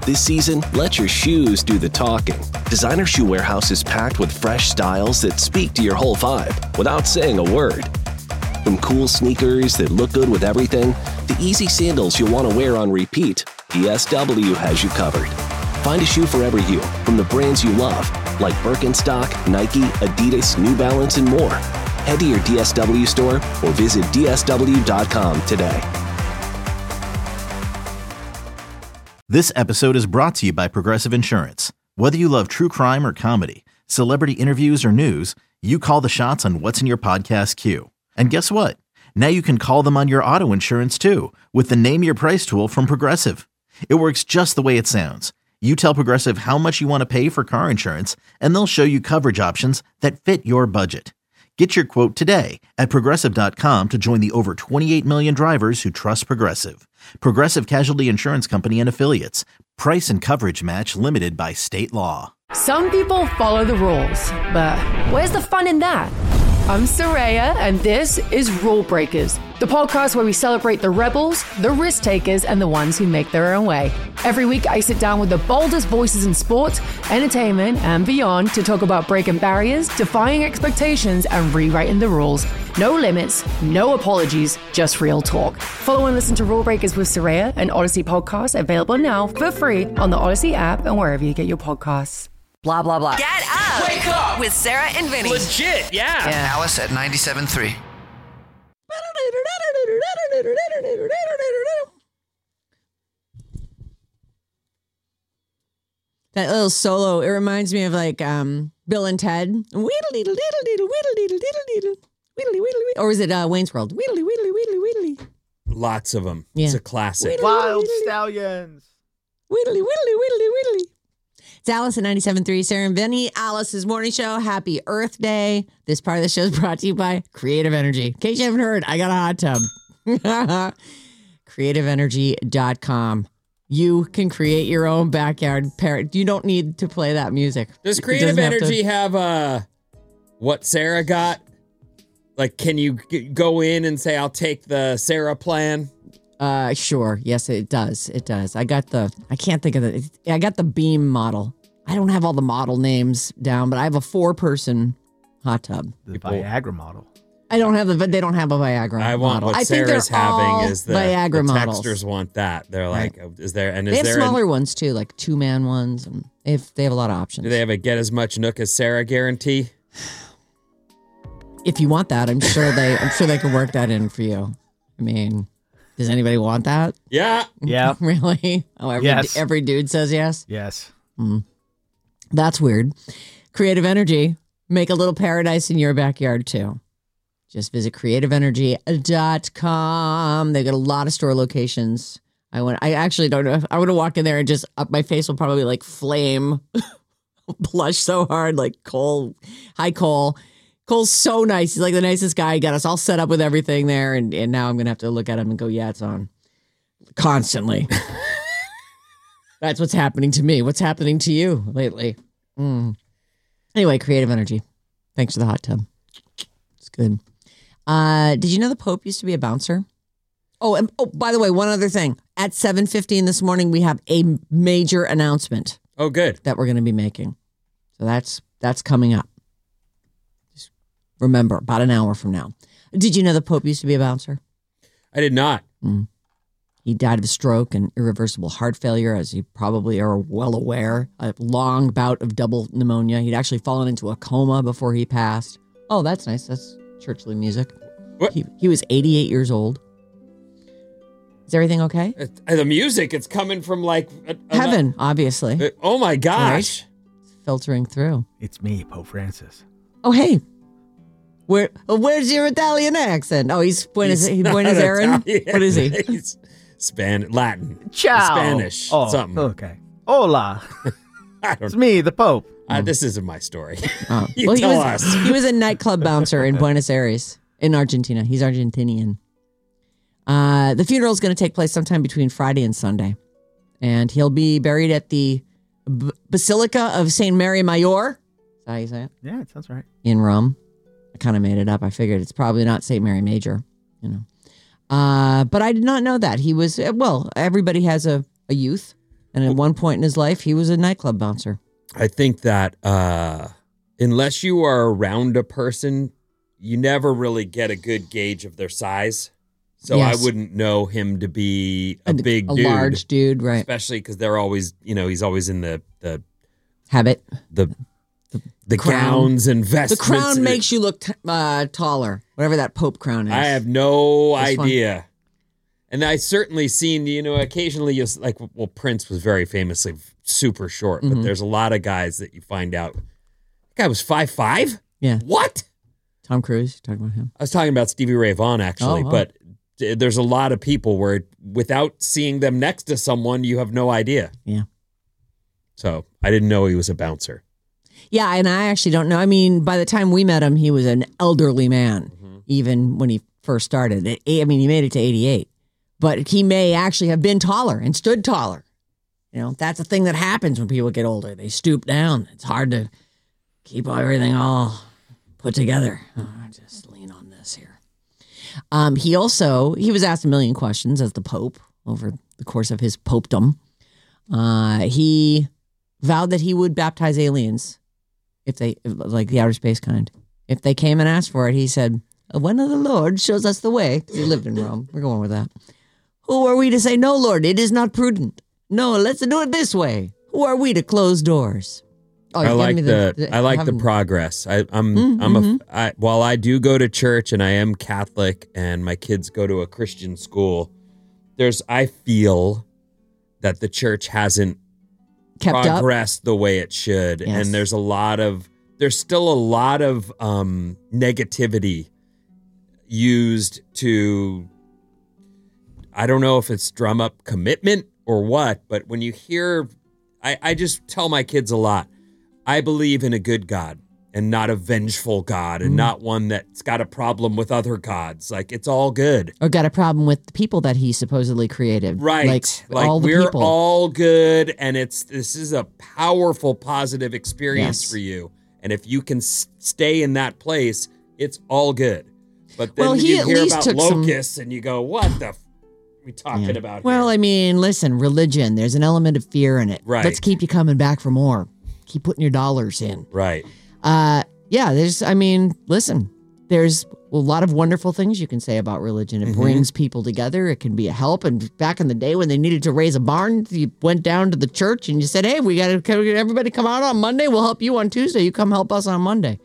This season, let your shoes do the talking. Designer Shoe Warehouse is packed with fresh styles that speak to your whole vibe without saying a word. From cool sneakers that look good with everything, to easy sandals you'll want to wear on repeat, DSW has you covered. Find a shoe for every you, from the brands you love, like Birkenstock, Nike, Adidas, New Balance, and more. Head to your DSW store or visit DSW.com today. This episode is brought to you by Progressive Insurance. Whether you love true crime or comedy, celebrity interviews or news, you call the shots on what's in your podcast queue. And guess what? Now you can call them on your auto insurance too with the Name Your Price tool from Progressive. It works just the way it sounds. You tell Progressive how much you want to pay for car insurance, and they'll show you coverage options that fit your budget. Get your quote today at Progressive.com to join the over 28 million drivers who trust Progressive. Progressive Casualty Insurance Company and Affiliates. Price and coverage match limited by state law. Some people follow the rules, but where's the fun in that? I'm Soraya, and this is Rule Breakers, the podcast where we celebrate the rebels, the risk takers, and the ones who make their own way. Every week, I sit down with the boldest voices in sports, entertainment, and beyond to talk about breaking barriers, defying expectations, and rewriting the rules. No limits, no apologies, just real talk. Follow and listen to Rule Breakers with Soraya, an Odyssey podcast available now for free on the Odyssey app and wherever you get your podcasts. Blah, blah, blah. Get up! Wake up! With Sarah and Vinny. Legit, yeah. Alice at 97.3. That little solo, it reminds me of like Bill and Ted. Or is it Wayne's World? Lots of them. Yeah. It's a classic. Wild Stallions. It's Alice at 97.3, Sarah and Vinny, Alice's morning show. Happy Earth Day. This part of the show is brought to you by Creative Energy. In case you haven't heard, I got a hot tub. CreativeEnergy.com. You can create your own backyard parrot. You don't need to play that music. Does Creative Energy have what Sarah got? Like, can you go in and say, I'll take the Sarah plan? Sure. Yes, it does. It does. I got the Beam model. I don't have all the model names down, but I have a 4-person hot tub. The Viagra model. I don't have but they don't have a Viagra I want model. what I Sarah's think they're all having is the Viagra models. texters want that. They're like, is there, and is They have there smaller ones too, like 2-man ones, and they have a lot of options. do they have a get as much nook as Sarah guarantee? If you want that, I'm sure they can work that in for you. I mean, does anybody want that? Yeah. Yeah. Really? Oh, every dude says yes? Yes. That's weird. Creative Energy, make a little paradise in your backyard too. Just visit creativeenergy.com. They've got a lot of store locations. I actually don't know. I want to walk in there and just my face will probably like flame, blush so hard, like Cole. Hi, Cole. Cole's so nice. He's like the nicest guy. He got us all set up with everything there. And now I'm going to have to look at him and go, yeah, it's on. Constantly. That's what's happening to me. What's happening to you lately? Anyway, Creative Energy. Thanks for the hot tub. It's good. Did you know the Pope used to be a bouncer? Oh, by the way, one other thing. At 7:15 this morning, we have a major announcement. Oh, good. That we're going to be making. So that's coming up. Just remember, about an hour from now. Did you know the Pope used to be a bouncer? I did not. He died of a stroke and irreversible heart failure, as you probably are well aware. A long bout of double pneumonia. He'd actually fallen into a coma before he passed. Oh, that's nice. That's churchly music. What? He was 88 years old. Is everything okay? The music, it's coming from like heaven, obviously. Oh my gosh. Right? It's filtering through. It's me, Pope Francis. Oh, hey. Where's your Italian accent? Oh, he's Buenos Aires. What is he? He's Latin. Ciao. Spanish. Oh, something. Okay. Hola. I don't It's me, the Pope. This isn't my story. Oh. You tell us. He was a nightclub bouncer in Buenos Aires, in Argentina. He's Argentinian. The funeral is going to take place sometime between Friday and Sunday. And he'll be buried at the Basilica of St. Mary Major. Is that how you say it? Yeah, it sounds right. In Rome. I kind of made it up. I figured it's probably not St. Mary Major, you know. But I did not know that. He was, well, everybody has a youth. And at one point in his life, he was a nightclub bouncer. I think that unless you are around a person, you never really get a good gauge of their size. So Yes. I wouldn't know him to be a big dude. A large dude, right. Especially because they're always, he's always in the Habit. crown. Gowns and The vestments. crown makes you look taller, whatever that Pope crown is. I have no This one. idea. And I certainly seen, occasionally, Prince was very famously super short, Mm-hmm. but there's a lot of guys that you find out. That guy was 5'5"? Yeah. What? Tom Cruise, you talking about him? I was talking about Stevie Ray Vaughan, actually, Oh. but there's a lot of people where without seeing them next to someone, you have no idea. Yeah. So I didn't know he was a bouncer. Yeah, and I actually don't know. I mean, by the time we met him, he was an elderly man, even when he first started. He made it to 88. But he may actually have been taller and stood taller. That's a thing that happens when people get older. They stoop down. It's hard to keep everything all put together. Just lean on this here. He was asked a million questions as the Pope over the course of his popedom. He vowed that he would baptize aliens like the outer space kind. If they came and asked for it, he said, "When the Lord shows us the way." He lived in Rome. We're going with that. "Who are we to say, 'No, Lord, it is not prudent'? No, let's do it this way. Who are we to close doors?" Oh, I like the progress. While I do go to church and I am Catholic and my kids go to a Christian school, I feel that the church hasn't kept up. progressed the way it should. Yes. And there's still a lot of negativity used to, I don't know if it's drum up commitment or what, but when you hear, I just tell my kids a lot, I believe in a good God and not a vengeful God and not one that's got a problem with other gods. Like, it's all good. Or got a problem with the people that he supposedly created. Right. Like all the we're people. all good, and this is a powerful, positive experience Yes. for you. And if you can stay in that place, it's all good. But then Well, he you at hear least about took some- locusts and you go, what the are we talking about Well, here? I mean, listen, religion, there's an element of fear in it. Right. Let's keep you coming back for more. Keep putting your dollars in. Right. Listen, there's a lot of wonderful things you can say about religion. It brings people together. It can be a help. And back in the day when they needed to raise a barn, you went down to the church and you said, "Hey, we got to everybody come out on Monday. We'll help you on Tuesday. You come help us on Monday."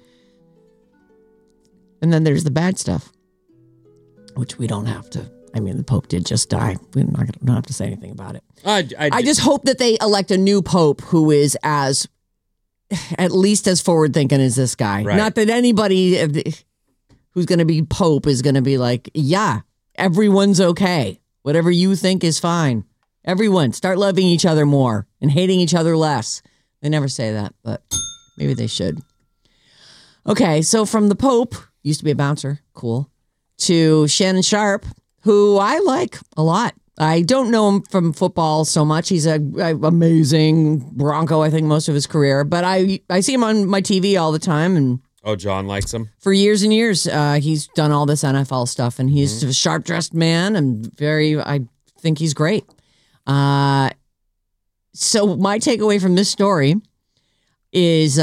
And then there's the bad stuff, which we don't have to. I mean, the Pope did just die. We don't have to say anything about it. I just hope that they elect a new Pope who is at least as forward thinking as this guy. Right. Not that anybody who's going to be Pope is going to be like, yeah, everyone's okay. Whatever you think is fine. Everyone start loving each other more and hating each other less. They never say that, but maybe they should. Okay, so from the Pope, used to be a bouncer, cool, to Shannon Sharpe, who I like a lot. I don't know him from football so much. He's an amazing Bronco, I think, most of his career. But I see him on my TV all the time. And Oh, John likes him? for years and years, he's done all this NFL stuff. And he's a sharp-dressed man and I think he's great. So my takeaway from this story is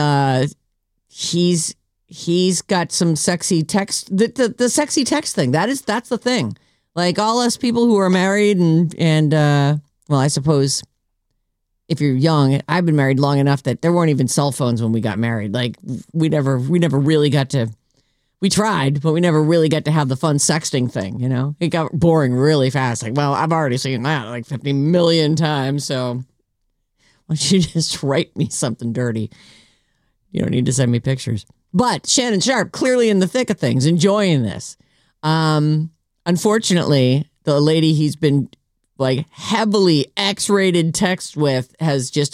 he's got some sexy text. The sexy text thing, that's the thing. Like all us people who are married and I suppose if you're young, I've been married long enough that there weren't even cell phones when we got married. Like we never really got to, we tried, but we never really got to have the fun sexting thing, It got boring really fast. Like, well, I've already seen that like 50 million times. So why don't you just write me something dirty? You don't need to send me pictures. But Shannon Sharpe, clearly in the thick of things, enjoying this. Unfortunately, the lady he's been like heavily X-rated text with has just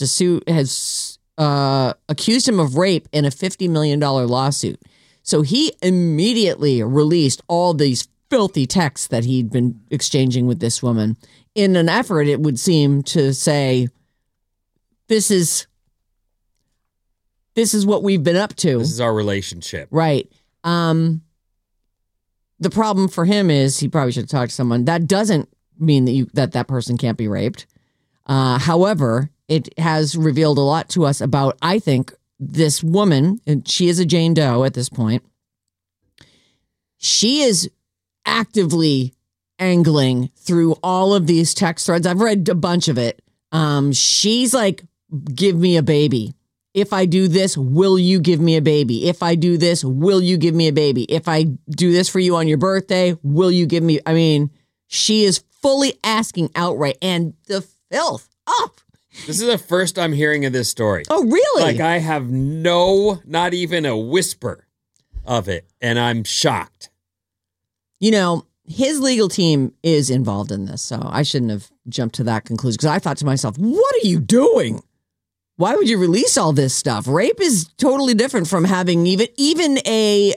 accused him of rape in a $50 million lawsuit. So he immediately released all these filthy texts that he'd been exchanging with this woman in an effort, it would seem, to say, this is what we've been up to. This is our relationship. Right. The problem for him is he probably should talk to someone. That doesn't mean that that person can't be raped. However, it has revealed a lot to us about, I think, this woman, and she is a Jane Doe at this point. She is actively angling through all of these text threads. I've read a bunch of it. She's like, give me a baby. If I do this, will you give me a baby? If I do this, will you give me a baby? If I do this for you on your birthday, will you give me? I mean, she is fully asking outright, and the filth. Oh, This is the first I'm hearing of this story. oh, really? Like I have not even a whisper of it, and I'm shocked. You know, his legal team is involved in this, so I shouldn't have jumped to that conclusion because I thought to myself, what are you doing? Why would you release all this stuff? Rape is totally different from having even a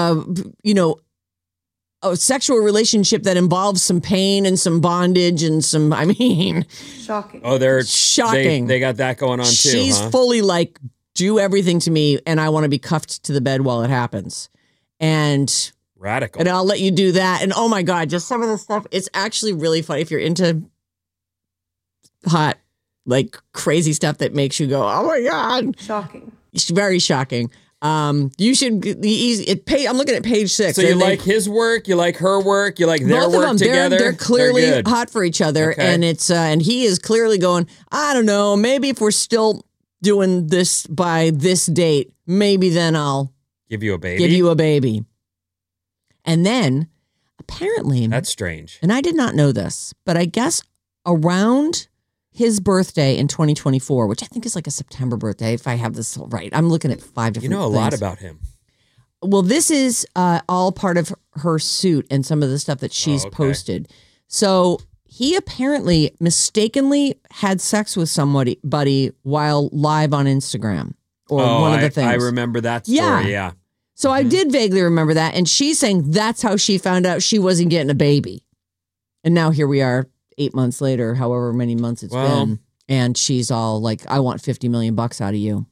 a sexual relationship that involves some pain and some bondage and some, I mean, Shocking. Oh, they're Shocking. They got that going on too. she's huh? fully like, do everything to me and I want to be cuffed to the bed while it happens. And Radical. I'll let you do that. And oh my God, just some of the stuff. It's actually really funny if you're into hot, like crazy stuff that makes you go, oh my God. Shocking. It's very shocking. You should I'm looking at page 6. So you like his work, you like her work, you like their both work of them, together. they're clearly good. hot for each other. Okay. And it's and he is clearly going, I don't know, maybe if we're still doing this by this date, maybe then I'll Give you a baby. give you a baby. And then apparently, That's strange. and I did not know this, but I guess around his birthday in 2024, which I think is like a September birthday, if I have this right. I'm looking at 5 different You know a lot things. about him. Well, this is all part of her suit and some of the stuff that she's okay. posted. So he apparently mistakenly had sex with somebody while live on Instagram or one of the things. I remember that story. Yeah. Yeah. So I did vaguely remember that. And she's saying that's how she found out she wasn't getting a baby. And now here we are 8 months later, however many months it's Well- been. And she's all like, I want $50 million out of you.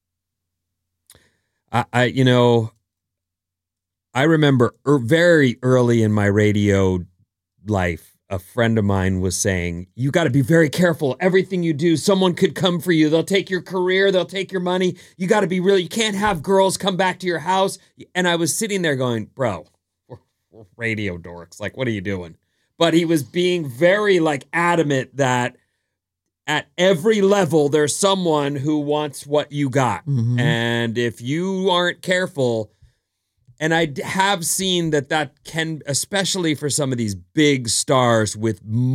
I remember very early in my radio life, a friend of mine was saying, you got to be very careful. Everything you do, someone could come for you. They'll take your career. They'll take your money. You got to be you can't have girls come back to your house. And I was sitting there going, bro, we're radio dorks. Like, what are you doing? But he was being very like adamant that at every level, there's someone who wants what you got. Mhm. And if you aren't careful, and I have seen that can, especially for some of these big stars with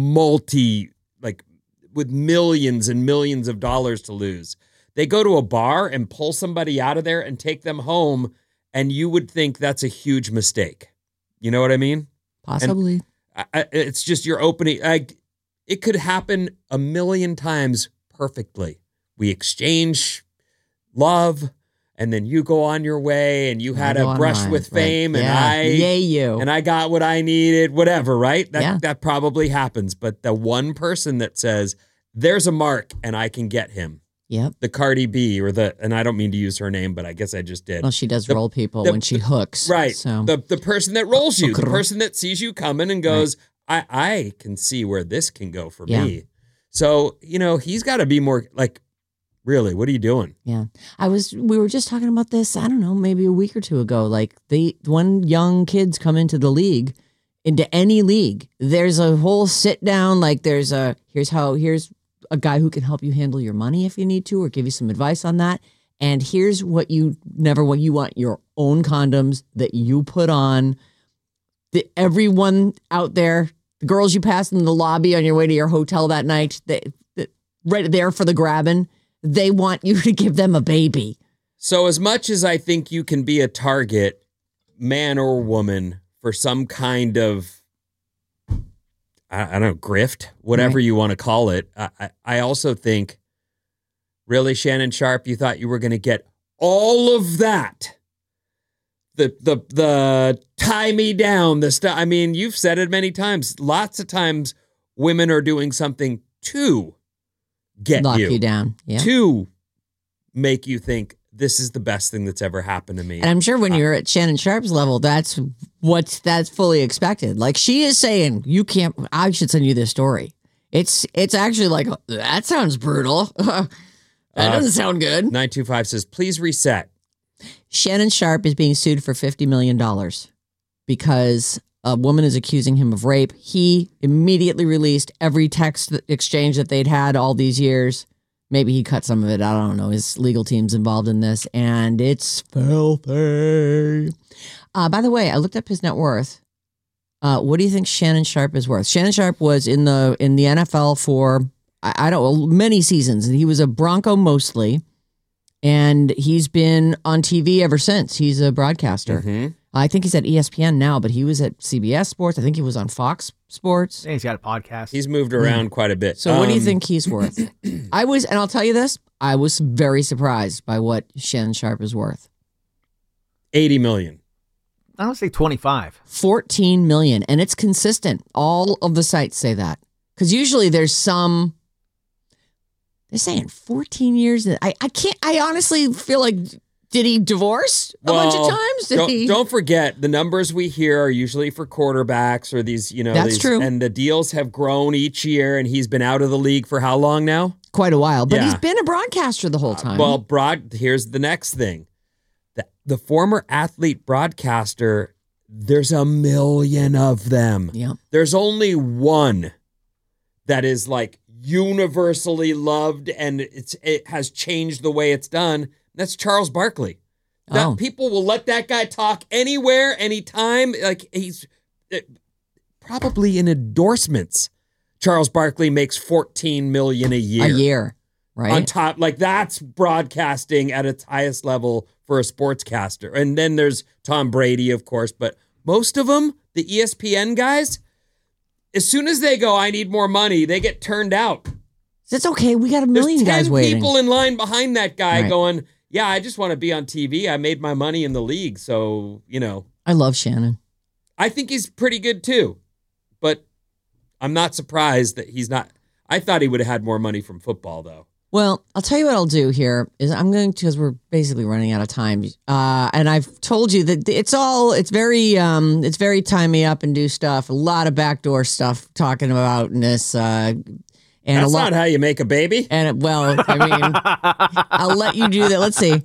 with millions and millions of dollars to lose, they go to a bar and pull somebody out of there and take them home. And you would think that's a huge mistake. You know what I mean? Possibly. It's just you're opening. It could happen a million times perfectly. We exchange love, and then you go on your way, and you had a brush with fame, and Yay, you. and I got what I needed. Whatever, right? Yeah. That probably happens. But the one person that says there's a mark, and I can get him, Yep. the Cardi B and I don't mean to use her name, but I guess I just did. Well, she does The- roll people the- when she hooks. Right. So The person that rolls you, the person that sees you coming and goes, I can see where this can go for Yeah. me. So, he's got to be more like, really, what are you doing? yeah, we were just talking about this, I don't know, maybe a week or two ago. Like when young kids come into the league, into any league, there's a whole sit down, like here's a guy who can help you handle your money if you need to, or give you some advice on that. And here's what you want: your own condoms that you put on. Everyone out there, the girls you pass in the lobby on your way to your hotel that night, they right there for the grabbing. They want you to give them a baby. So as much as I think you can be a target, man or woman, for some kind of, I don't know, grift, whatever Right. you want to call it, I also think, really, Shannon Sharpe, you thought you were going to get all of that. The tie me down, the stuff. I mean, you've said it many times. Lots of times women are doing something to get Lock you down. Yeah. to make you think this is the best thing that's ever happened to me. And I'm sure when you're at Shannon Sharpe's level, that's fully expected. Like she is saying, I should send you this story. It's actually like, that sounds brutal. That doesn't sound good. 925 says, please reset. Shannon Sharpe is being sued for $50 million because a woman is accusing him of rape. He immediately released every text exchange that they'd had all these years. Maybe he cut some of it. I don't know. His legal team's involved in this, and it's filthy. By the way, I looked up his net worth. What do you think Shannon Sharpe is worth? Shannon Sharpe was in the NFL for, I don't know, many seasons. He was a Bronco mostly, and he's been on TV ever since. He's a broadcaster. Mm-hmm. I think he's at ESPN now, but he was at CBS Sports. I think he was on Fox Sports. And he's got a podcast. He's moved around quite a bit. So what do you think he's worth? And I'll tell you this, I was very surprised by what Shannon Sharpe is worth. 80 million. I don't say 25. 14 million. And it's consistent. All of the sites say that. Because usually there's some, they're saying 14 years. I honestly feel like, did he divorce a bunch of times? Don't forget, the numbers we hear are usually for quarterbacks or these, That's true. And the deals have grown each year, and he's been out of the league for how long now? Quite a while. But Yeah. he's been a broadcaster the whole time. Here's the next thing. The former athlete broadcaster, there's a million of them. Yeah. There's only one that is like universally loved and it has changed the way it's done. That's Charles Barkley. People will let that guy talk anywhere, anytime. Like he's probably in endorsements. Charles Barkley makes $14 million a year. Right? On top, like that's broadcasting at its highest level for a sportscaster. And then there's Tom Brady, of course, but most of them, the ESPN guys, as soon as they go, I need more money, they get turned out. It's okay. We got a million There's 10 guys waiting. people in line behind that guy Right. going, yeah, I just want to be on TV. I made my money in the league. So, I love Shannon. I think he's pretty good too. But I'm not surprised that he's not. I thought he would have had more money from football, though. Well, I'll tell you what I'll do here is I'm going to, because we're basically running out of time. And I've told you that it's very time me up and do stuff. A lot of backdoor stuff talking about this. And That's not how you make a baby. And I'll let you do that. Let's see.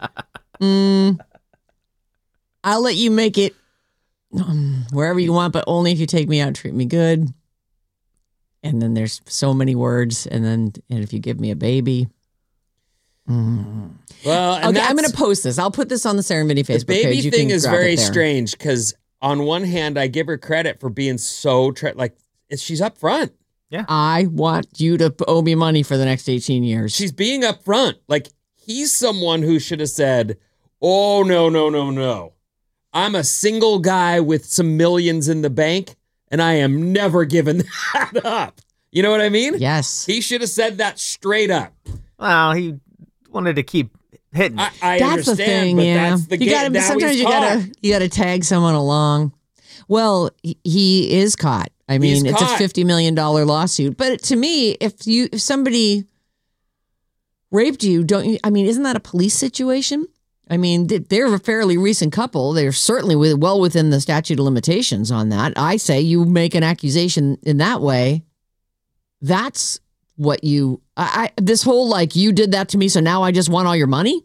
I'll let you make it wherever you want, but only if you take me out and treat me good. And then there's so many words. And if you give me a baby. Well, Okay, I'm going to post this. I'll put this on the Serendipity Facebook the baby page. You thing can is grab very it there. strange because on one hand, I give her credit for being so she's up front. I want you to owe me money for the next 18 years. She's being up front. Like he's someone who should have said, "Oh no. I'm a single guy with some millions in the bank, and I am never giving that up." You know what I mean? Yes. He should have said that straight up. Well, he wanted to keep hitting it. I That's understand, the thing, but yeah. that's the game. Now Sometimes he's you caught. gotta tag someone along. Well, he is caught. I mean, He's it's caught. a $50 million lawsuit. But to me, if somebody raped you, don't you? I mean, isn't that a police situation? I mean, they're a fairly recent couple. They're certainly well within the statute of limitations on that. I say you make an accusation in that way. That's what you. This whole like you did that to me, so now I just want all your money.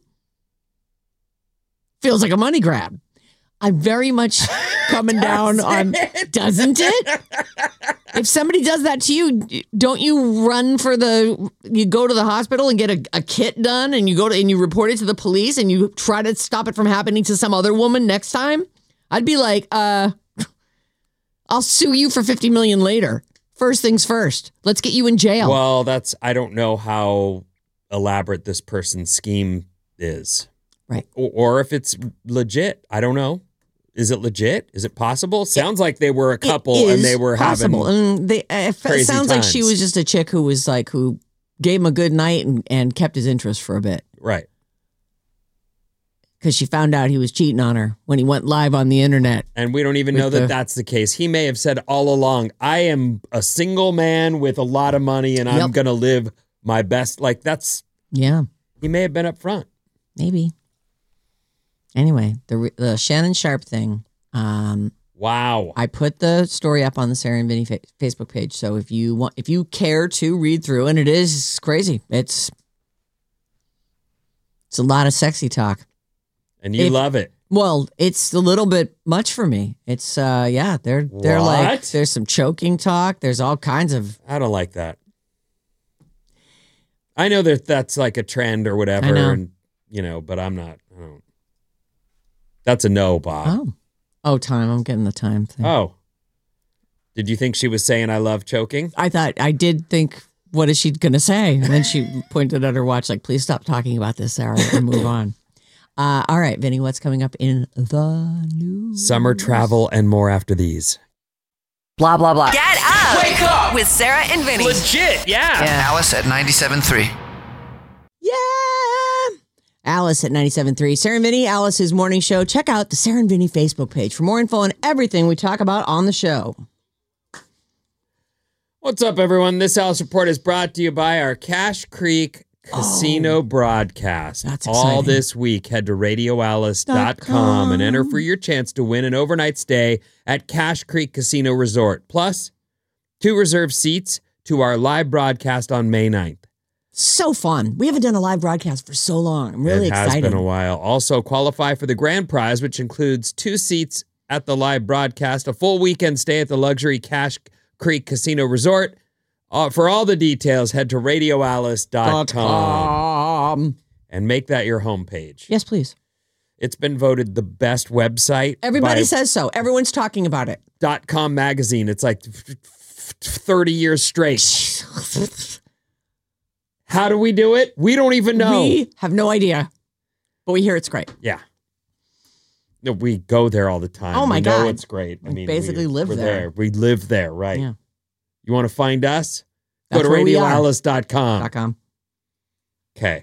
Feels like a money grab. I'm very much coming down on, doesn't it? If somebody does that to you, don't you you go to the hospital and get a kit done and you report it to the police and you try to stop it from happening to some other woman next time? I'd be like, I'll sue you for $50 million later. First things first. Let's get you in jail. Well, I don't know how elaborate this person's scheme is. Right. Or if it's legit. I don't know. Is it legit? Is it possible? Sounds like they were a couple and they were possible. having It crazy sounds like she times. was just a chick who gave him a good night and kept his interest for a bit. Right. Because she found out he was cheating on her when he went live on the internet. And we don't even know that that's the case. He may have said all along, I am a single man with a lot of money and I'm going to live my best. Like Yeah, he may have been up front. maybe. Anyway, the Shannon Sharpe thing, Wow. I put the story up on the Sarah and Vinny Facebook page. So if you care to read through, and it is crazy. It's a lot of sexy talk. And you love it. Well, it's a little bit much for me. It's they're like, What? there's some choking talk. There's all kinds of. I don't like that. I know that's like a trend or whatever, I know. and but I'm not. I don't. That's a no, Bob. Oh, time. I'm getting the time thing. Oh. Did you think she was saying I love choking? I did think, what is she going to say? And then she pointed at her watch, like, please stop talking about this, Sarah, and move on. All right, Vinny, what's coming up in the news? Summer travel and more after these. Blah, blah, blah. Get up! Wake up! With Sarah and Vinny. Legit, yeah. Alice at 97.3. Yeah. Alice at 97.3. Sarah and Vinny, Alice's morning show. Check out the Sarah and Vinny Facebook page for more info on everything we talk about on the show. What's up, everyone? This Alice Report is brought to you by our Cache Creek Casino broadcast. That's all exciting. this week. Head to radioalice.com and enter for your chance to win an overnight stay at Cache Creek Casino Resort. Plus, 2 reserved seats to our live broadcast on May 9th. So fun. We haven't done a live broadcast for so long. I'm really excited. It has been a while. Also, qualify for the grand prize, which includes 2 seats at the live broadcast, a full weekend stay at the luxury Cache Creek Casino Resort. For all the details, head to radioalice.com and make that your homepage. Yes, please. It's been voted the best website. Everybody says so. Everyone's talking about it. .com magazine. It's like 30 years straight. How do we do it? We don't even know. We have no idea, but we hear it's great. Yeah. No, we go there all the time. Oh, my we know God. it's great. I mean, basically live we're there. We live there, right? Yeah. You want to find us? That's Go to where we are. radioalice.com. .com. Okay.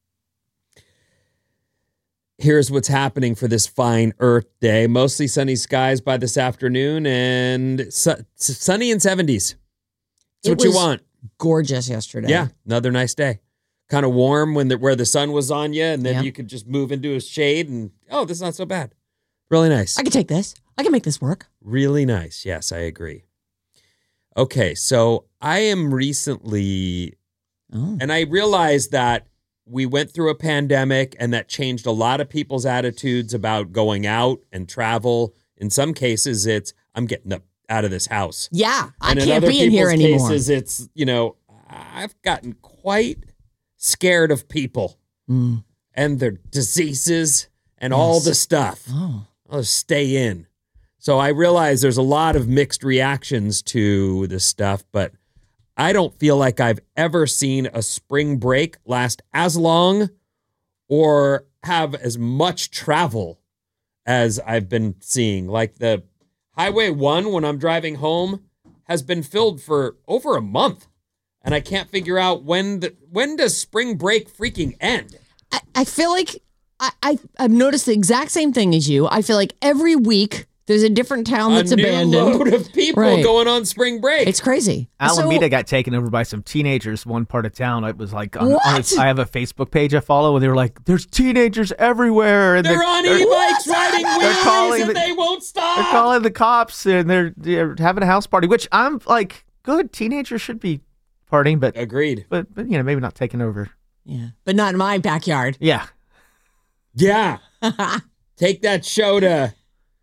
Here's what's happening for this fine Earth Day. Mostly sunny skies by this afternoon and sunny in 70s. That's what you want. Gorgeous yesterday. Yeah, another nice day. Kind of warm where the sun was on you, and then Yep. you could just move into a shade and, this is not so bad. Really nice. I can take this. I can make this work. Really nice. Yes, I agree. Okay, so I am recently, and I realized that we went through a pandemic and that changed a lot of people's attitudes about going out and travel. In some cases, it's, I'm getting out of this house. Yeah, I And in can't other be in here people's anymore. cases, it's, I've gotten quite scared of people and their diseases and all the stuff. Oh. I'll just stay in. So I realize there's a lot of mixed reactions to this stuff, but I don't feel like I've ever seen a spring break last as long or have as much travel as I've been seeing. Like the Highway 1, when I'm driving home, has been filled for over a month. And I can't figure out when does spring break freaking end? I feel like I've noticed the exact same thing as you. I feel like every week there's a different town that's a new abandoned. load of people Right. going on spring break. It's crazy. Alameda So- got taken over by some teenagers. One part of town, it was like, What? I have a Facebook page I follow, and they were like, "There's teenagers everywhere." And They're on e-bikes riding calling wheelies and the- they won't stop. They're calling the cops, and they're having a house party, which I'm like, good. Teenagers should be partying, but Agreed. maybe not taking over. Yeah, but not in my backyard. Yeah, Yeah. Take that show to,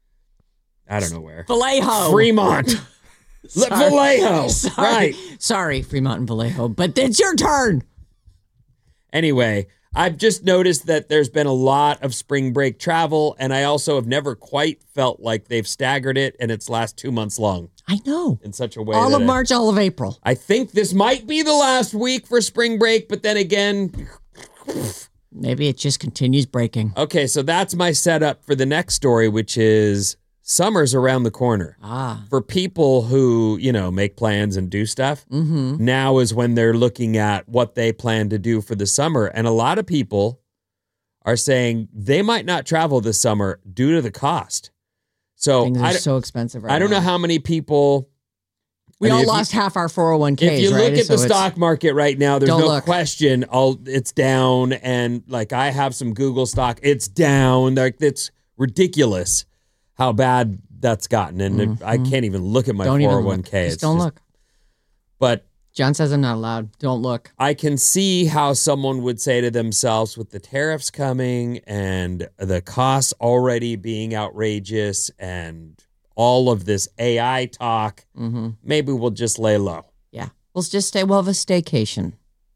I don't know where. Vallejo. Fremont. Vallejo. Sorry. Right. Sorry, Fremont and Vallejo, but it's your turn. Anyway, I've just noticed that there's been a lot of spring break travel, and I also have never quite felt like they've staggered it and it's last 2 months long I know. in such a way. All that of March, all of April. I think this might be the last week for spring break, but then again, Maybe it just continues breaking. okay, so that's my setup for the next story, which is summer's around the corner. Ah. For people who, make plans and do stuff, now is when they're looking at what they plan to do for the summer. And a lot of people are saying they might not travel this summer due to the cost. So Things are so expensive right I don't now. know how many people. We I mean, all if you- lost half our 401ks, If you right? look at So the it's- stock market right now, there's Don't no look. question it's down. And like I have some Google stock, it's down. Like it's ridiculous how bad that's gotten. And I can't even look at my Don't 401k. even look. Just don't look. But John says I'm not allowed. Don't look. I can see how someone would say to themselves, with the tariffs coming and the costs already being outrageous and all of this AI talk, maybe we'll just lay low. Yeah. We'll just we'll have a staycation.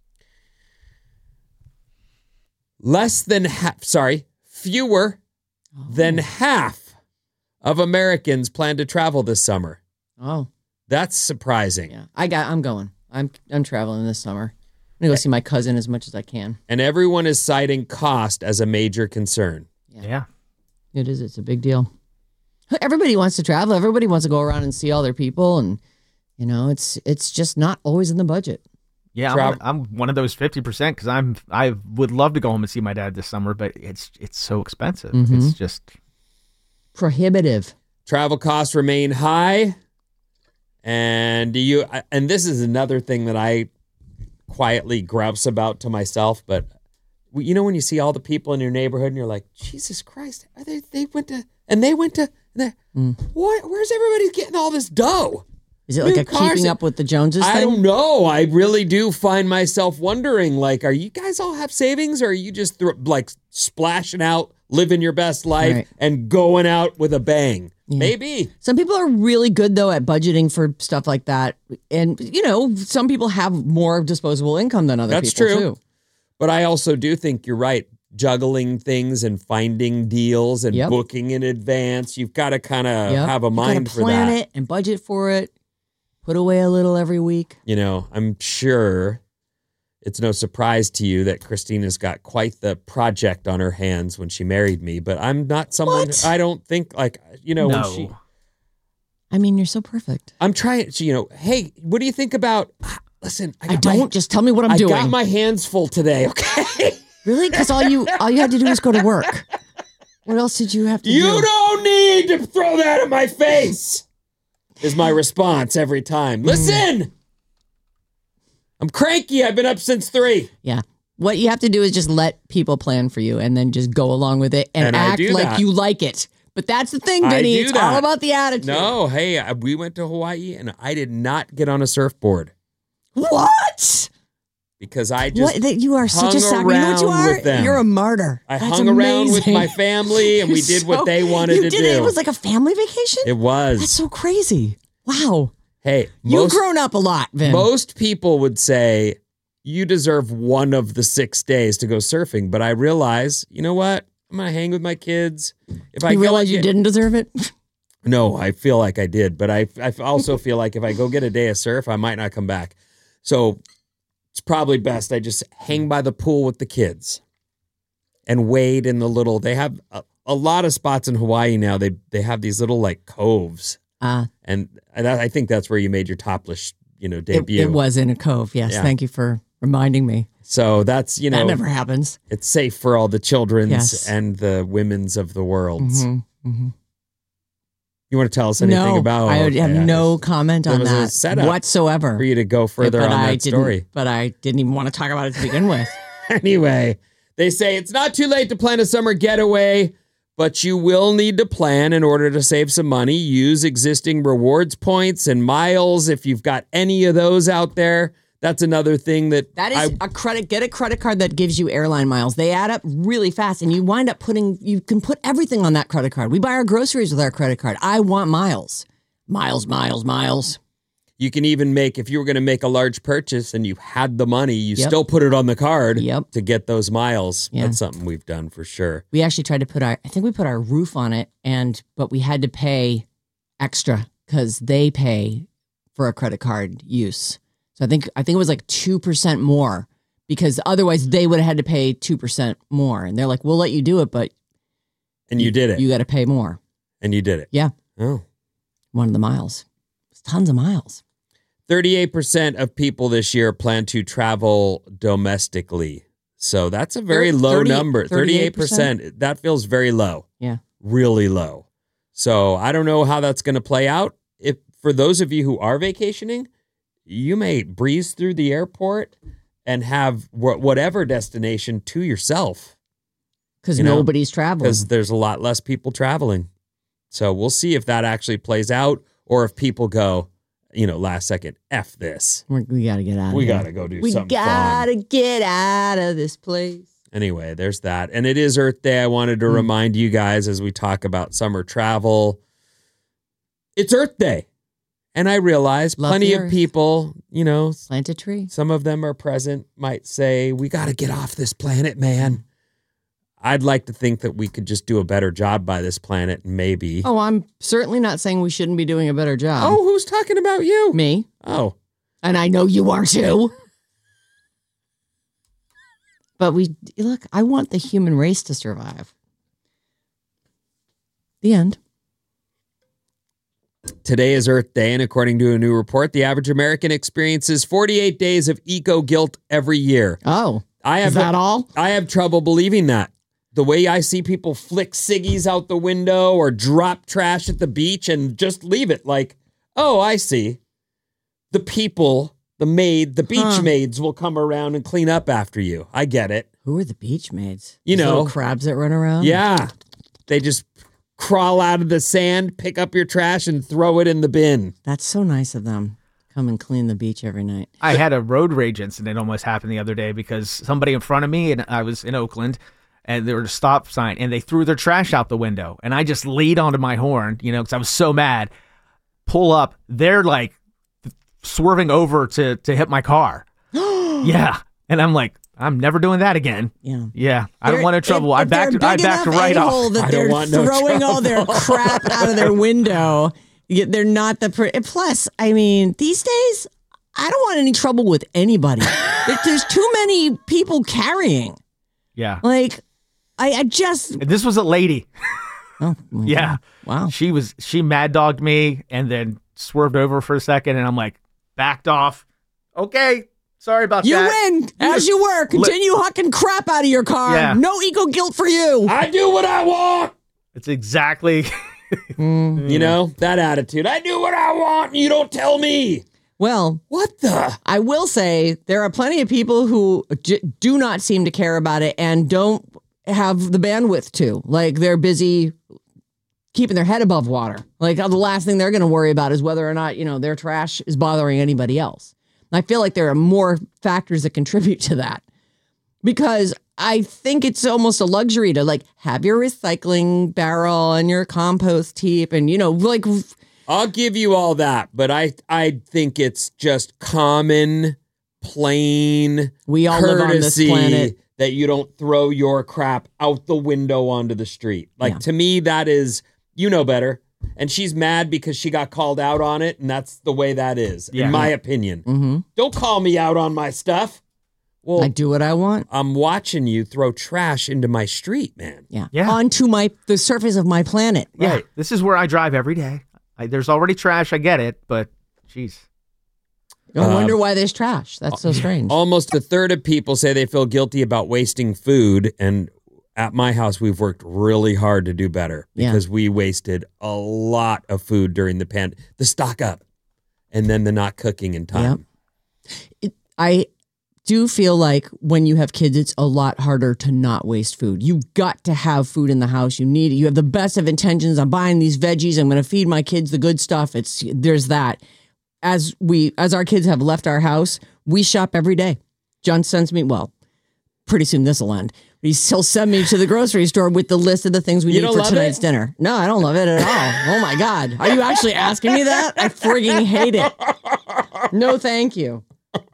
Fewer than half of Americans plan to travel this summer. Oh. That's surprising. Yeah. I'm going. I'm traveling this summer. I'm going to go see my cousin as much as I can. And everyone is citing cost as a major concern. Yeah. It is. It's a big deal. Everybody wants to travel. Everybody wants to go around and see all their people. And, it's just not always in the budget. Yeah, I'm one of those 50% because I would love to go home and see my dad this summer, but it's so expensive. It's just prohibitive. Travel costs remain high. And this is another thing that I quietly grouse about to myself, but when you see all the people in your neighborhood and you're like, Jesus Christ, they went to, where's everybody getting all this dough? Is it like a keeping up with the Joneses thing? I don't know. I really do find myself wondering, like, are you guys all have savings, or are you just splashing out, living your best life, and going out with a bang? Yeah. Maybe. Some people are really good, though, at budgeting for stuff like that. And, some people have more disposable income than other people, That's true. Too. But I also do think you're right. Juggling things and finding deals and booking in advance. You've got to kind of have a mind for that. Plan it and budget for it. Put away a little every week. I'm sure it's no surprise to you that Christina's got quite the project on her hands when she married me, but I'm not someone, I don't think when she... I mean, you're so perfect. I'm trying to, hey, what do you think about, listen, just tell me what I'm doing. I got my hands full today, okay? Really? Because all you had to do was go to work. What else did you have to do? You don't need to throw that in my face. Is my response every time. Listen, I'm cranky. I've been up since 3. Yeah. What you have to do is just let people plan for you and then just go along with it and act like you like it. But that's the thing, Vinny. It's all about the attitude. No, hey, we went to Hawaii and I did not get on a surfboard. What? Because I just you are such a sucker. You know what you are? You're a martyr. I hung around with my family and we did what they wanted to do. It was like a family vacation? It was. That's so crazy. Wow. Hey, you've grown up a lot, Vin. Most people would say you deserve one of the 6 days to go surfing, but I realize, you know what? I'm going to hang with my kids. If I realize you didn't deserve it? No, I feel like I did, but I also feel like if I go get a day of surf, I might not come back. So it's probably best I just hang by the pool with the kids and wade in the little, they have a lot of spots in Hawaii now. They have these little like coves. And I think that's where you made your topless, debut. It was in a cove. Yes. Yeah. Thank you for reminding me. So that's, that never happens. It's safe for all the children's and the women's of the world. Mm-hmm. Mm-hmm. You want to tell us anything about? I have no comment on that setup whatsoever. For you to go further on that story. But I didn't even want to talk about it to begin with. Anyway, they say it's not too late to plan a summer getaway, but you will need to plan in order to save some money. Use existing rewards points and miles if you've got any of those out there. That's another thing that is a credit. Get a credit card that gives you airline miles. They add up really fast, and you wind up you can put everything on that credit card. We buy our groceries with our credit card. I want miles. Miles. You can even if you were going to make a large purchase and you had the money, you still put it on the card to get those miles. Yeah. That's something we've done for sure. We actually tried to put our roof on it, but we had to pay extra because they pay for a credit card use. So I think it was like 2% more because otherwise they would have had to pay 2% more. And they're like, we'll let you do it, but you did it. You got to pay more. And you did it. Yeah. Oh. One of the miles. It's tons of miles. 38% of people this year plan to travel domestically. So that's a very low number. 38%. That feels very low. Yeah. Really low. So I don't know how that's going to play out. If for those of you who are vacationing, you may breeze through the airport and have whatever destination to yourself. Because nobody's traveling. Because there's a lot less people traveling. So we'll see if that actually plays out or if people go, last second, F this. We got to get out of here. We got to go do something We got to fun. get out of this place. Anyway, there's that. And it is Earth Day. I wanted to remind you guys as we talk about summer travel. It's Earth Day. And I realize Love plenty the of earth. people, Plant a tree. some of them are present, might say, we got to get off this planet, man. I'd like to think that we could just do a better job by this planet, maybe. Oh, I'm certainly not saying we shouldn't be doing a better job. Oh, who's talking about you? Me. Oh. And I know you are too. But I want the human race to survive. The end. Today is Earth Day, and according to a new report, the average American experiences 48 days of eco-guilt every year. Oh, Is that all? I have trouble believing that. The way I see people flick ciggies out the window or drop trash at the beach and just leave it like, oh, I see. The people, the beach maids will come around and clean up after you. I get it. Who are the beach maids? You Those know. little crabs that run around? Yeah. They just crawl out of the sand, pick up your trash, and throw it in the bin. That's so nice of them. Come and clean the beach every night. I had a road rage incident almost happen the other day because somebody in front of me, and I was in Oakland, and there was a stop sign, and they threw their trash out the window. And I just leaned onto my horn, because I was so mad. Pull up. They're like swerving over to hit my car. And I'm like, I'm never doing that again. Yeah. I don't want no trouble. I backed right off. That I they're don't want no throwing all their crap out of their window. They're not plus, I mean, these days, I don't want any trouble with anybody. There's too many people carrying. Yeah. Like, I just... This was a lady. Oh, Yeah. Wow. She mad dogged me and then swerved over for a second, and I'm like, backed off. Okay. Sorry about You that. win, as you were. Continue hucking crap out of your car. Yeah. No eco guilt for you. I do what I want. It's exactly... That attitude. I do what I want and you don't tell me. Well, What the? I will say there are plenty of people who do not seem to care about it and don't have the bandwidth to. Like, they're busy keeping their head above water. Like, the last thing they're going to worry about is whether or not, their trash is bothering anybody else. And I feel like there are more factors that contribute to that. Because I think it's almost a luxury to have your recycling barrel and your compost heap and, I'll give you all that, but I think it's just common, plain we all live on this courtesy planet. that you don't throw your crap out the window onto the street. To me, that is, better. And she's mad because she got called out on it, and that's the way that is, in my opinion. Mm-hmm. Don't call me out on my stuff. Well, I do what I want. I'm watching you throw trash into my street, man. Yeah. Onto the surface of my planet. Yeah. This is where I drive every day. There's already trash. I get it, but geez. I wonder why there's trash. That's so strange. Almost a third of people say they feel guilty about wasting food. And at my house, we've worked really hard to do better because we wasted a lot of food during the stock up and then the not cooking in time. I do feel like when you have kids, it's a lot harder to not waste food. You got to have food in the house. You need it. You have the best of intentions. I'm buying these veggies. I'm going to feed my kids the good stuff. There's that. As our kids have left our house, we shop every day. John sends me, pretty soon this will end. He'll send me to the grocery store with the list of the things we need for tonight's dinner. No, I don't love it at all. Oh my God. Are you actually asking me that? I frigging hate it. No, thank you.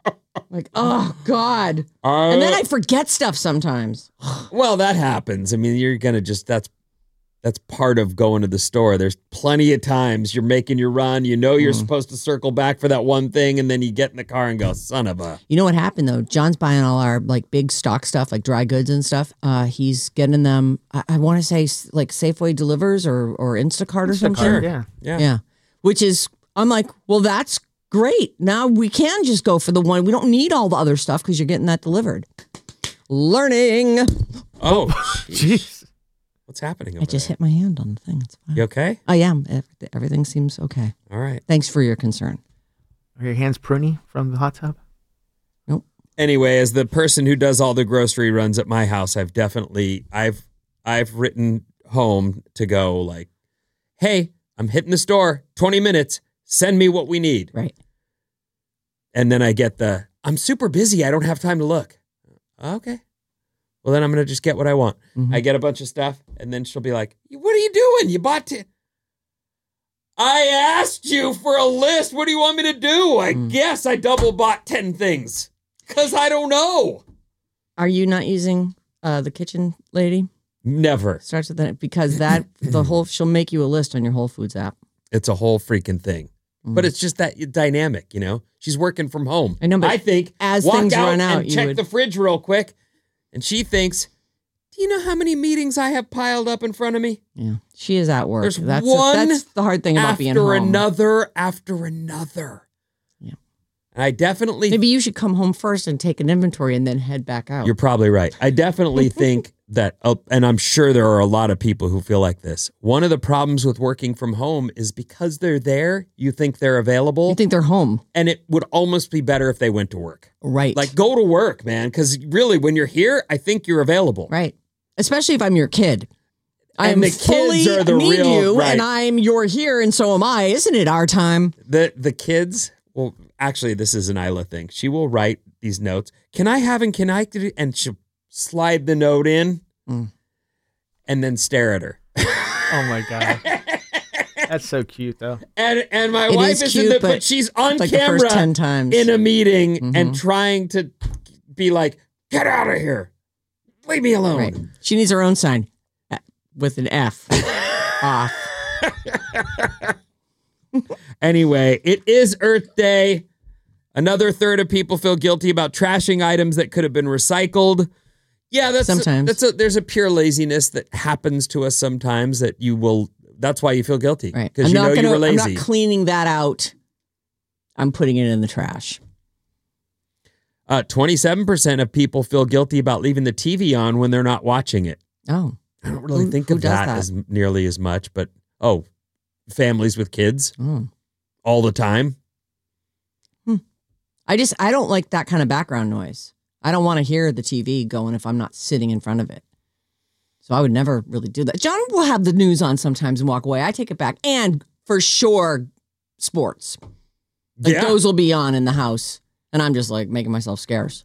Oh God. And then I forget stuff sometimes. Well, that happens. I mean, you're going to that's part of going to the store. There's plenty of times you're making your run. You're supposed to circle back for that one thing. And then you get in the car and go, son of a. You know what happened though? John's buying all our big stock stuff, like dry goods and stuff. He's getting them. I want to say Safeway delivers or Instacart or something. Sure. Yeah. Which is, I'm like, well, that's great. Now we can just go for the one. We don't need all the other stuff because you're getting that delivered. Learning. Oh, Jeez. What's happening over I just there? hit my hand on the thing. It's fine. You okay? I am. Everything seems okay. All right. Thanks for your concern. Are your hands pruny from the hot tub? Nope. Anyway, as the person who does all the grocery runs at my house, I've written home to go hey, I'm hitting the store, 20 minutes, send me what we need. Right. And then I get I'm super busy. I don't have time to look. Okay. Well, then I'm going to just get what I want. Mm-hmm. I get a bunch of stuff, and then she'll be like, what are you doing? You bought I asked you for a list. What do you want me to do? I guess I double bought 10 things because I don't know. Are you not using the kitchen lady? Never. Starts with that because she'll make you a list on your Whole Foods app. It's a whole freaking thing. But it's just that dynamic, you know? She's working from home. I know, but I think as walk things out run out, and check the fridge real quick. And she thinks, do you know how many meetings I have piled up in front of me? Yeah, she is at work. There's that's the hard thing about being home. After another. Yeah. And I definitely... Maybe you should come home first and take an inventory and then head back out. You're probably right. I definitely think that, and I'm sure there are a lot of people who feel like this. One of the problems with working from home is because they're there, you think they're available. You think they're home. And it would almost be better if they went to work. Right. Like, go to work, man. Because really, when you're here, I think you're available. Right. Especially if I'm your kid. And the kids are the need real... you, right. and you're here, and so am I. Isn't it our time? The kids... Well, actually, this is an Isla thing. She will write these notes. Can I have and can I... And she'll slide the note in and then stare at her. Oh, my God. That's so cute, though. And my wife is cute, but she's on like camera the first 10 times. in a meeting and trying to be like, get out of here. Leave me alone. Right. She needs her own sign with an F. Off. Anyway, it is Earth Day. Another third of people feel guilty about trashing items that could have been recycled. Yeah, sometimes there's a pure laziness that happens to us sometimes that that's why you feel guilty. Right. Because you were lazy. I'm not cleaning that out. I'm putting it in the trash. 27% of people feel guilty about leaving the TV on when they're not watching it. Oh. I don't really think of that as nearly as much, but families with kids all the time. I don't like that kind of background noise. I don't want to hear the TV going if I'm not sitting in front of it. So I would never really do that. John will have the news on sometimes and walk away. I take it back. And for sure, sports. Like those will be on in the house. And I'm just like making myself scarce.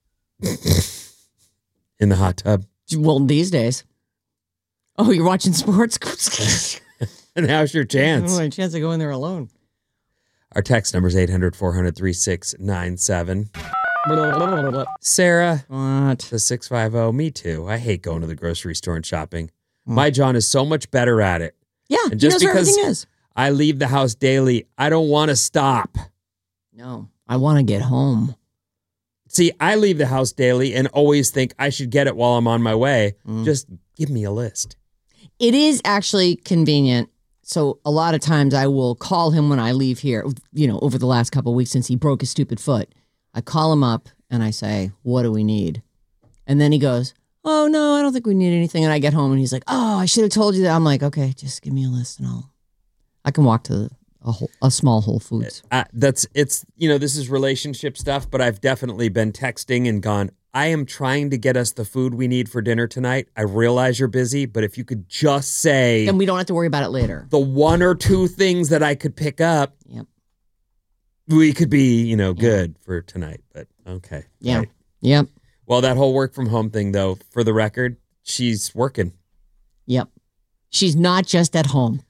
In the hot tub. Well, these days. Oh, you're watching sports? And how's your chance? My chance to go in there alone. Our text number is 800-400-3697. Sarah. What? The 650. Me too. I hate going to the grocery store and shopping. My John is so much better at it. Yeah, and just he knows where because everything is. I leave the house daily, I don't want to stop. No, I want to get home. See, I leave the house daily and always think I should get it while I'm on my way. Just give me a list. It is actually convenient. So a lot of times I will call him when I leave here, over the last couple of weeks since he broke his stupid foot. I call him up and I say, what do we need? And then he goes, oh, no, I don't think we need anything. And I get home and he's like, oh, I should have told you that. I'm like, okay, just give me a list and I can walk to a small Whole Foods. This is relationship stuff, but I've definitely been texting and gone, I am trying to get us the food we need for dinner tonight. I realize you're busy, but if you could just say... Then we don't have to worry about it later. The one or two things that I could pick up. Yep. We could be, good for tonight, but okay. Yeah. Right. Yep. Well, that whole work from home thing, though, for the record, she's working. Yep. She's not just at home.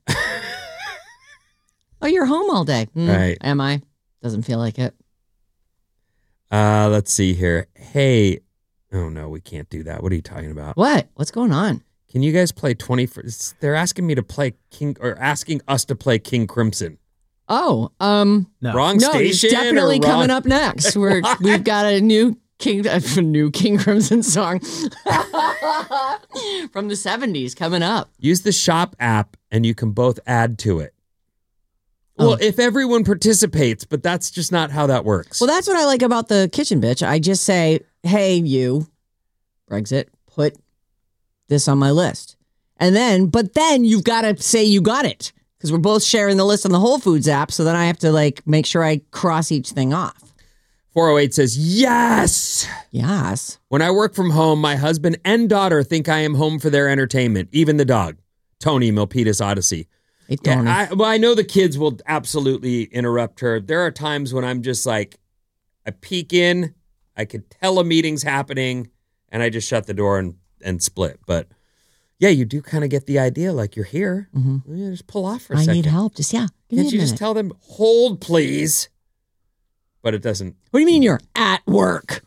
Oh, you're home all day. Right. Am I? Doesn't feel like it. Let's see here. Hey. Oh, no, we can't do that. What are you talking about? What? What's going on? Can you guys play 21st? They're asking me to play asking us to play King Crimson. Oh, no. Wrong station. It's definitely coming up next. We've got a new King Crimson song from the 70s coming up. Use the shop app and you can both add to it. Well, if everyone participates, but that's just not how that works. Well, that's what I like about the kitchen bitch. I just say, hey, you, Brexit, put this on my list. But then you've got to say you got it. Because we're both sharing the list on the Whole Foods app. So then I have to make sure I cross each thing off. 408 says, yes. Yes. When I work from home, my husband and daughter think I am home for their entertainment. Even the dog, Tony, Milpitas Odyssey. Yeah, I know the kids will absolutely interrupt her. There are times when I'm just like, I peek in, I could tell a meeting's happening, and I just shut the door and split. But yeah, you do kind of get the idea, like you're here. Mm-hmm. Yeah, just pull off for a second. I need help. Just Can't you just tell them, hold, please? But it doesn't. What do you mean you're at work?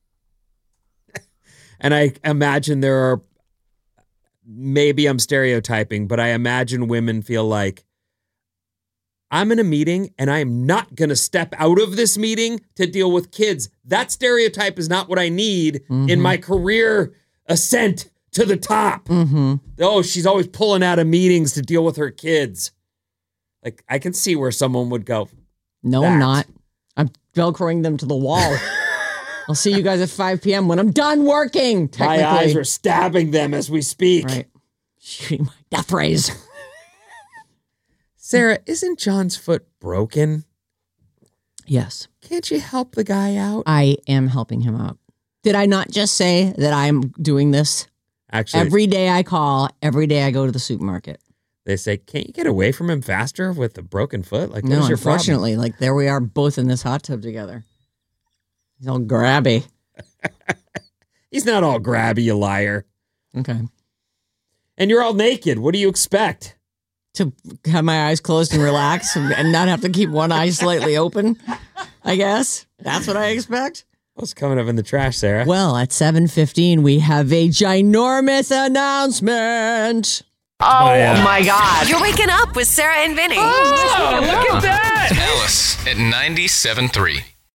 And I imagine there are, maybe I'm stereotyping, but I imagine women feel like, I'm in a meeting and I am not going to step out of this meeting to deal with kids. That stereotype is not what I need in my career ascent to the top. Mm-hmm. Oh, she's always pulling out of meetings to deal with her kids. Like, I can see where someone would go, no, I'm not. I'm Velcroing them to the wall. I'll see you guys at 5 p.m. when I'm done working. My eyes are stabbing them as we speak. Right. Shooting my death rays. Sarah, isn't John's foot broken? Yes. Can't you help the guy out? I am helping him out. Did I not just say that I'm doing this? Actually, every day I call, every day I go to the supermarket. They say, can't you get away from him faster with a broken foot? Like, no, unfortunately, like there we are both in this hot tub together. He's all grabby. He's not all grabby, you liar. Okay. And you're all naked. What do you expect? To have my eyes closed and relax and not have to keep one eye slightly open, I guess. That's what I expect. What's coming up in the trash, Sarah? Well, at 7:15, we have a ginormous announcement. Oh, my God. You're waking up with Sarah and Vinny. Oh, look at that. Alice at 97.3.